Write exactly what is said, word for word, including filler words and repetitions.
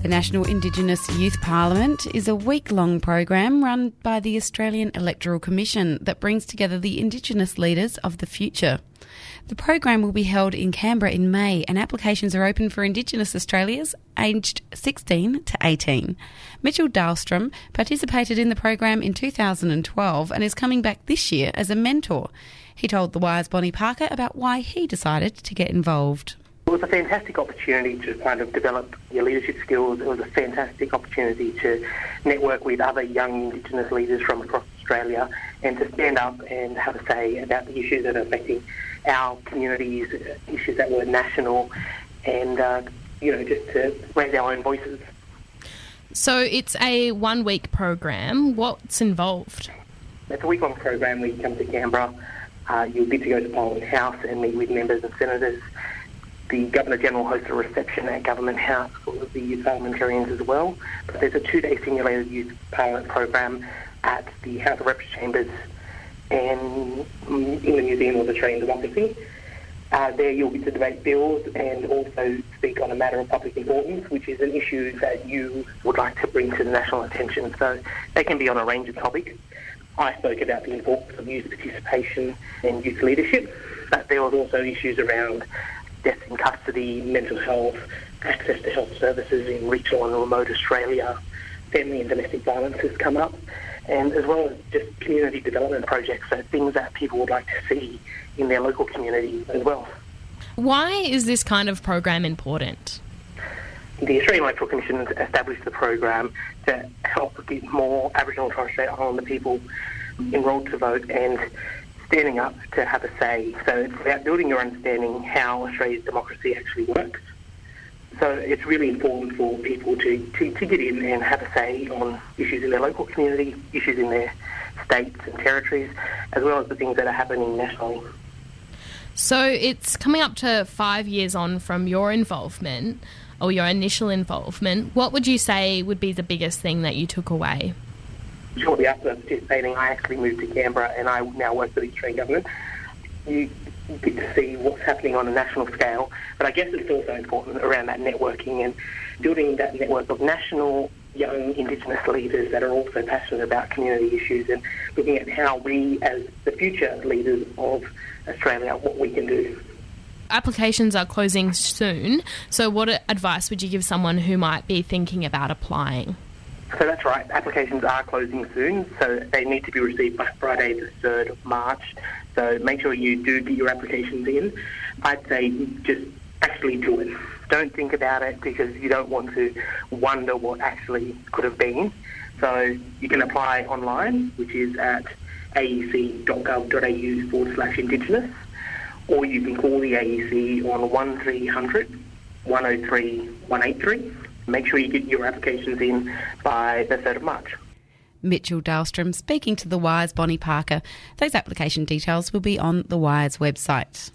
The National Indigenous Youth Parliament is a week-long program run by the Australian Electoral Commission that brings together the Indigenous leaders of the future. The program will be held in Canberra in May, and applications are open for Indigenous Australians aged sixteen to eighteen. Mitchell Dahlstrom participated in the program in two thousand twelve and is coming back this year as a mentor. He told The Wire's Bonnie Parker about why he decided to get involved. It was a fantastic opportunity to kind of develop your leadership skills. It was a fantastic opportunity to network with other young Indigenous leaders from across Australia and to stand up and have a say about the issues that are affecting our communities, issues that were national, and, uh, you know, just to raise our own voices. So it's a one-week program. What's involved? It's a week-long program where you come to Canberra. Uh, you'll get to go to Parliament House and meet with members and senators. The Governor-General hosts a reception at Government House for the youth parliamentarians as well. But there's a two-day simulated youth parliament program at the House of Representatives and in the Museum of Australian Democracy. Uh, there you'll get to debate bills and also speak on a matter of public importance, which is an issue that you would like to bring to the national attention. So they can be on a range of topics. I spoke about the importance of youth participation and youth leadership, but there was also issues around death in custody, mental health, access to health services in regional and remote Australia, family and domestic violence has come up, and as well as just community development projects, so things that people would like to see in their local community as well. Why is this kind of program important? The Australian Electoral Commission established the program to help get more Aboriginal and Torres Strait Islander people enrolled to vote and standing up to have a say. So it's about building your understanding how Australia's democracy actually works. So it's really important for people to, to, to get in and have a say on issues in their local community, issues in their states and territories, as well as the things that are happening nationally. So it's coming up to five years on from your involvement, or your initial involvement. What would you say would be the biggest thing that you took away? Shortly after participating, I actually moved to Canberra and I now work for the Australian government. You get to see what's happening on a national scale, but I guess it's also important around that networking and building that network of national young Indigenous leaders that are also passionate about community issues and looking at how we, as the future leaders of Australia, what we can do. Applications are closing soon, so what advice would you give someone who might be thinking about applying? So that's right, applications are closing soon, so they need to be received by Friday the third of March. So make sure you do get your applications in. I'd say just actually do it. Don't think about it because you don't want to wonder what actually could have been. So you can apply online, which is at aec.gov.au forward slash Indigenous, or you can call the A E C on one three hundred, one oh three, one eight three. Make sure you get your applications in by the third of March. Mitchell Dahlstrom speaking to The Wire's Bonnie Parker. Those application details will be on The Wire's website.